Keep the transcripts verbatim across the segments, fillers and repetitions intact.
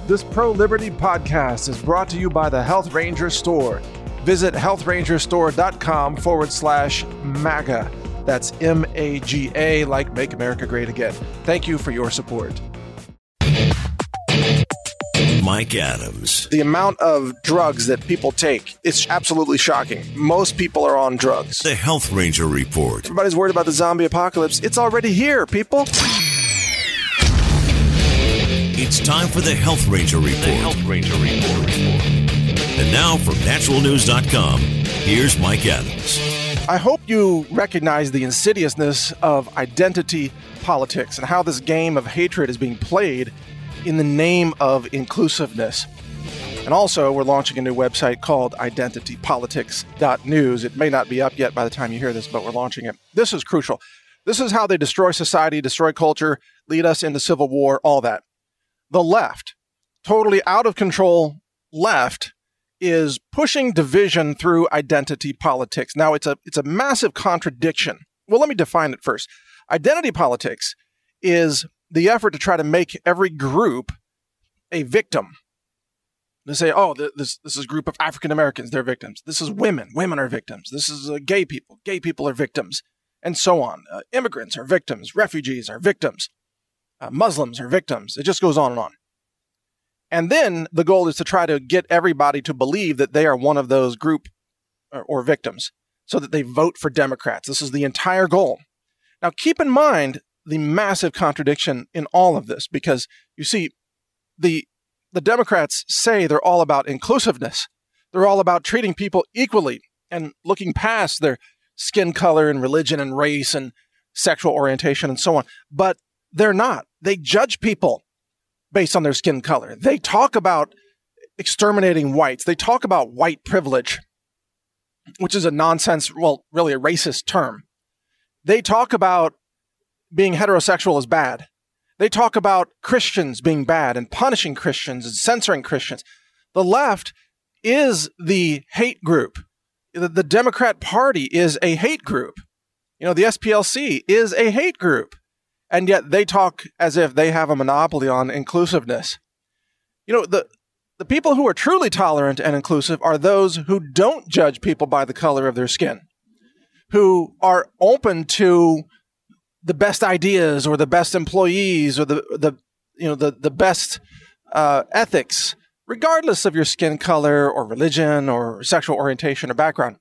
This pro-liberty podcast is brought to you by the Health Ranger Store. Visit healthrangerstore.com forward slash MAGA. That's M A G A, like Make America Great Again. Thank you for your support. Mike Adams. The amount of drugs that people take, it's absolutely shocking. Most people are on drugs. The Health Ranger Report. Everybody's worried about the zombie apocalypse. It's already here, people. It's time for the Health Ranger Report. The Health Ranger Report. And now from natural news dot com, here's Mike Adams. I hope you recognize the insidiousness of identity politics and how this game of hatred is being played in the name of inclusiveness. And also, we're launching a new website called identity politics dot news. It may not be up yet by the time you hear this, but we're launching it. This is crucial. This is how they destroy society, destroy culture, lead us into civil war, all that. The left, totally out of control left, is pushing division through identity politics. Now, it's a it's a massive contradiction. Well, let me define it first. Identity politics is the effort to try to make every group a victim. They say, oh, this this is a group of African Americans, they're victims. This is women, women are victims. This is uh, gay people, gay people are victims, and so on. Uh, immigrants are victims, refugees are victims. Uh, Muslims are victims. It just goes on and on. And then the goal is to try to get everybody to believe that they are one of those group or, or victims so that they vote for Democrats. This is the entire goal. Now, keep in mind the massive contradiction in all of this, because you see, the the Democrats say they're all about inclusiveness. They're all about treating people equally and looking past their skin color and religion and race and sexual orientation and so on. But they're not. They judge people based on their skin color. They talk about exterminating whites. They talk about white privilege, which is a nonsense, well, really a racist term. They talk about being heterosexual is bad. They talk about Christians being bad and punishing Christians and censoring Christians. The left is the hate group. The, the Democrat Party is a hate group. You know, the S P L C is a hate group. And yet they talk as if they have a monopoly on inclusiveness. You know, the the people who are truly tolerant and inclusive are those who don't judge people by the color of their skin, who are open to the best ideas or the best employees or the the you know the the best uh, ethics, regardless of your skin color or religion or sexual orientation or background.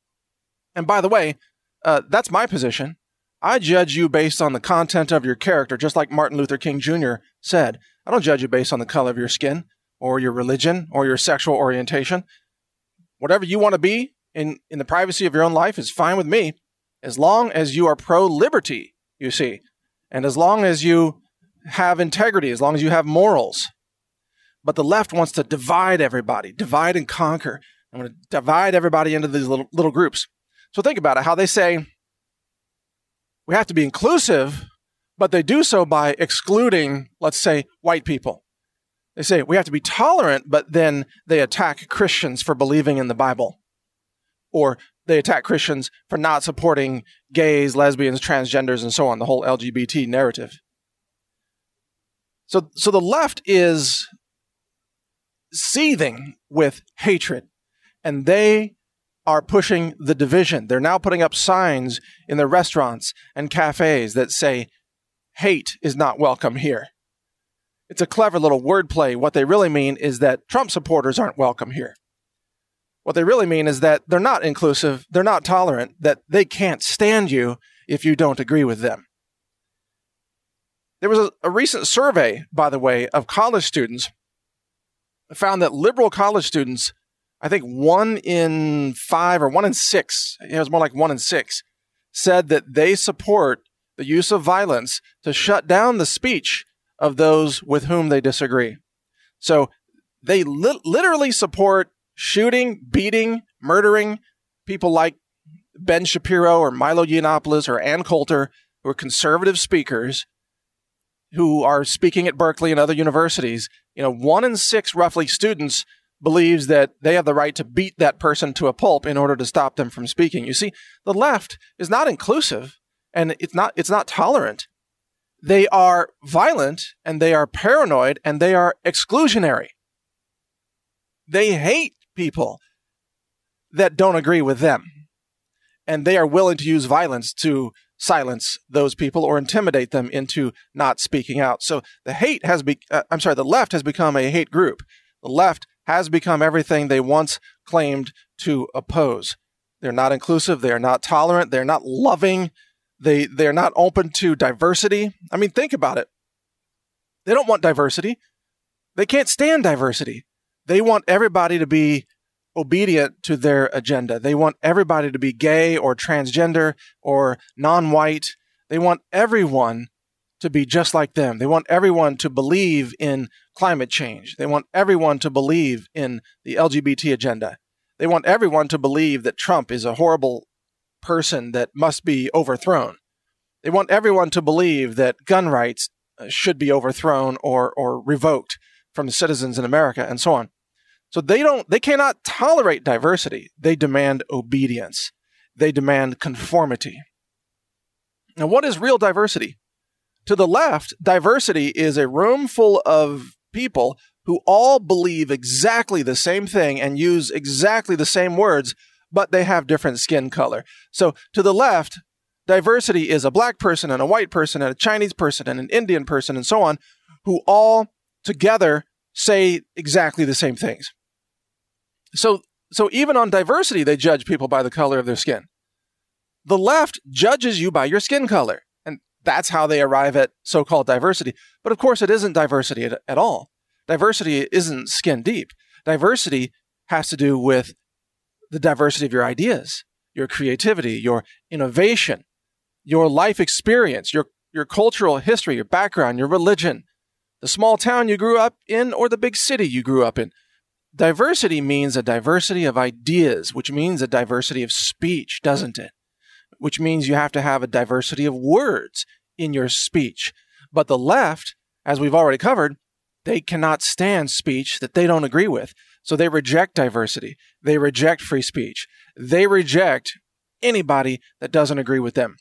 And by the way, uh, that's my position. I judge you based on the content of your character, just like Martin Luther King Junior said. I don't judge you based on the color of your skin or your religion or your sexual orientation. Whatever you want to be in, in the privacy of your own life is fine with me, as long as you are pro-liberty, you see, and as long as you have integrity, as long as you have morals. But the left wants to divide everybody, divide and conquer. I'm going to divide everybody into these little, little groups. So think about it, how they say, we have to be inclusive, but they do so by excluding, let's say, white people. They say we have to be tolerant, but then they attack Christians for believing in the Bible. Or they attack Christians for not supporting gays, lesbians, transgenders, and so on, the whole L G B T narrative. So, so the left is seething with hatred, and they are pushing the division. They're now putting up signs in their restaurants and cafes that say, hate is not welcome here. It's a clever little wordplay. What they really mean is that Trump supporters aren't welcome here. What they really mean is that they're not inclusive, they're not tolerant, that they can't stand you if you don't agree with them. There was a, a recent survey, by the way, of college students that found that liberal college students, I think one in five or one in six, it was more like one in six, said that they support the use of violence to shut down the speech of those with whom they disagree. So they li- literally support shooting, beating, murdering people like Ben Shapiro or Milo Yiannopoulos or Ann Coulter, who are conservative speakers who are speaking at Berkeley and other universities. You know, one in six roughly students believes that they have the right to beat that person to a pulp in order to stop them from speaking. You see, the left is not inclusive and it's not it's not tolerant. They are violent, and they are paranoid, and they are exclusionary. They hate people that don't agree with them, and they are willing to use violence to silence those people or intimidate them into not speaking out. So the hate has be uh, I'm sorry, the left has become a hate group. The left has become everything they once claimed to oppose. They're not inclusive. They're not tolerant. They're not loving. They, they're not open to diversity. I mean, think about it. They don't want diversity. They can't stand diversity. They want everybody to be obedient to their agenda. They want everybody to be gay or transgender or non-white. They want everyone to be just like them. They want everyone to believe in climate change. They want everyone to believe in the L G B T agenda. They want everyone to believe that Trump is a horrible person that must be overthrown. They want everyone to believe that gun rights should be overthrown or or revoked from the citizens in America, and so on. So they don't they cannot tolerate diversity. They demand obedience. They demand conformity. Now, what is real diversity? To the left, diversity is a room full of people who all believe exactly the same thing and use exactly the same words, but they have different skin color. So to the left, diversity is a black person and a white person and a Chinese person and an Indian person and so on, who all together say exactly the same things. So, so even on diversity, they judge people by the color of their skin. The left judges you by your skin color, and that's how they arrive at so-called diversity. But of course, it isn't diversity at, at all. Diversity isn't skin deep. Diversity has to do with the diversity of your ideas, your creativity, your innovation, your life experience, your, your cultural history, your background, your religion, the small town you grew up in or the big city you grew up in. Diversity means a diversity of ideas, which means a diversity of speech, doesn't it? Which means you have to have a diversity of words in your speech. But the left, as we've already covered, they cannot stand speech that they don't agree with. So they reject diversity. They reject free speech. They reject anybody that doesn't agree with them.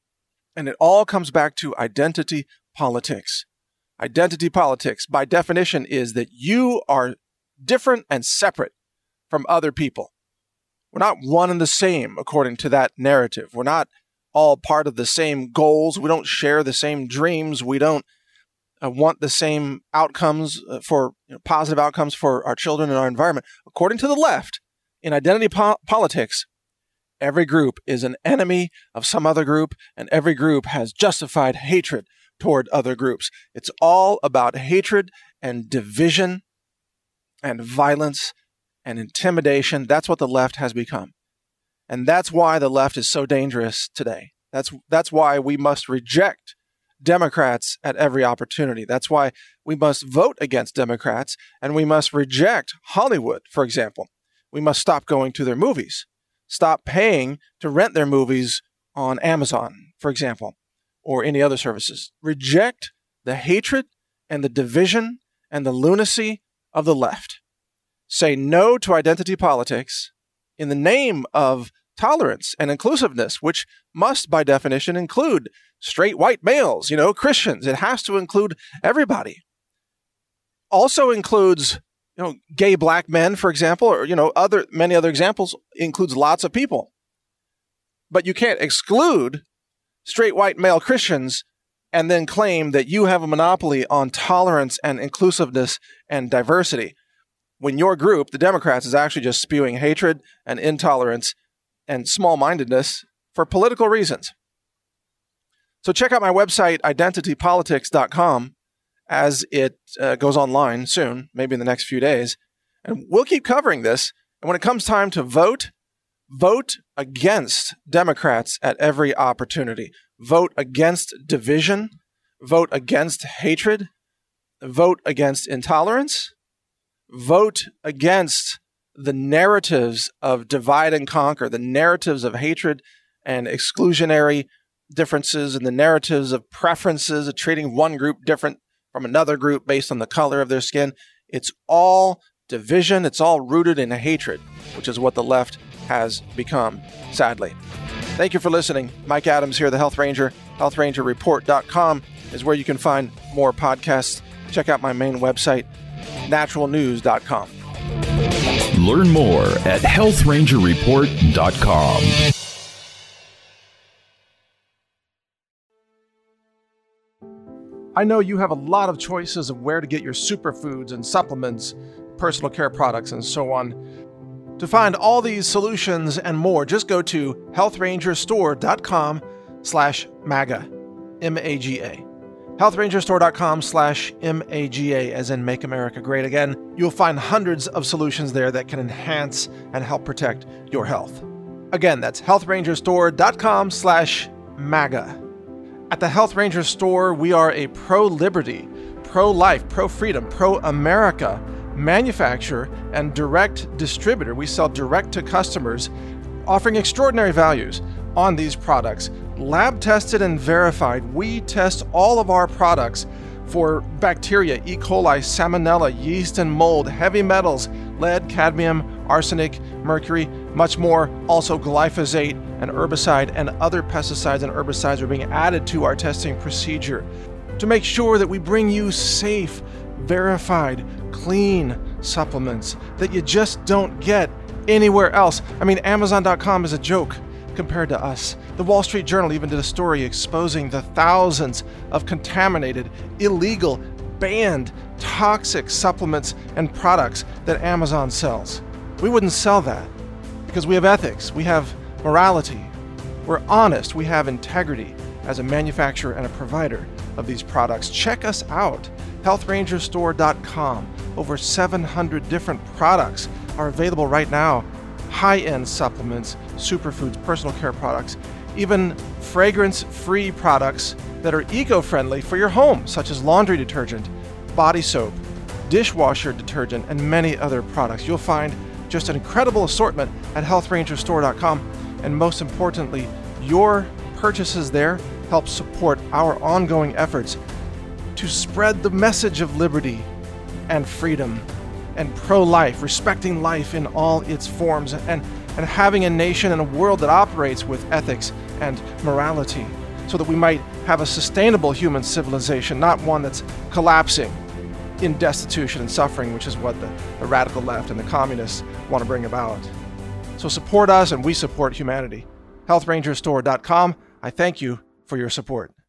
And it all comes back to identity politics. Identity politics, by definition, is that you are different and separate from other people. We're not one and the same, according to that narrative. We're not all part of the same goals. We don't share the same dreams. We don't uh, want the same outcomes uh, for you know, positive outcomes for our children and our environment. According to the left, in identity po- politics, every group is an enemy of some other group, and every group has justified hatred toward other groups. It's all about hatred and division and violence and intimidation. That's what the left has become. And that's why the left is so dangerous today. That's that's why we must reject Democrats at every opportunity. That's why we must vote against Democrats, and we must reject Hollywood, for example. We must stop going to their movies, stop paying to rent their movies on Amazon, for example, or any other services. Reject the hatred and the division and the lunacy of the left. Say no to identity politics in the name of tolerance and inclusiveness, which must, by definition, include straight white males, you know, Christians. It has to include everybody. Also includes, you know, gay black men, for example, or, you know, other many other examples, includes lots of people. But you can't exclude straight white male Christians and then claim that you have a monopoly on tolerance and inclusiveness and diversity, when your group, the Democrats, is actually just spewing hatred and intolerance and small-mindedness for political reasons. So check out my website, identity politics dot com, as it uh, goes online soon, maybe in the next few days. And we'll keep covering this. And when it comes time to vote, vote against Democrats at every opportunity. Vote against division. Vote against hatred. Vote against intolerance. Vote against the narratives of divide and conquer, the narratives of hatred and exclusionary differences, and the narratives of preferences, of treating one group different from another group based on the color of their skin. It's all division. It's all rooted in hatred, which is what the left has become, sadly. Thank you for listening. Mike Adams here, the Health Ranger, health ranger report dot com. is where you can find more podcasts. Check out my main website, natural news dot com. Learn more at health ranger report dot com. I know you have a lot of choices of where to get your superfoods and supplements, personal care products, and so on. To find all these solutions and more, just go to health ranger store dot com slash MAGA, M A G A. health ranger store dot com slash M A G A, as in Make America Great Again. You'll find hundreds of solutions there that can enhance and help protect your health. Again, that's health ranger store dot com slash MAGA. At the Health Ranger Store, we are a pro-liberty, pro-life, pro-freedom, pro-America manufacturer and direct distributor. We sell direct to customers, offering extraordinary values on these products. Lab tested and verified. We test all of our products for bacteria, E. coli, salmonella, yeast and mold, heavy metals, lead, cadmium, arsenic, mercury, much more. Also glyphosate and herbicide and other pesticides and herbicides are being added to our testing procedure to make sure that we bring you safe, verified, clean supplements that you just don't get anywhere else. I mean, Amazon dot com is a joke compared to us. The Wall Street Journal even did a story exposing the thousands of contaminated, illegal, banned, toxic supplements and products that Amazon sells. We wouldn't sell that because we have ethics, we have morality, we're honest, we have integrity as a manufacturer and a provider of these products. Check us out, health ranger store dot com. Over seven hundred different products are available right now. High-end supplements, superfoods, personal care products, even fragrance-free products that are eco-friendly for your home, such as laundry detergent, body soap, dishwasher detergent, and many other products. You'll find just an incredible assortment at health ranger store dot com, and most importantly, your purchases there help support our ongoing efforts to spread the message of liberty and freedom and pro-life, respecting life in all its forms, and, and having a nation and a world that operates with ethics and morality so that we might have a sustainable human civilization, not one that's collapsing in destitution and suffering, which is what the, the radical left and the communists want to bring about. So support us and we support humanity. health ranger store dot com. I thank you for your support.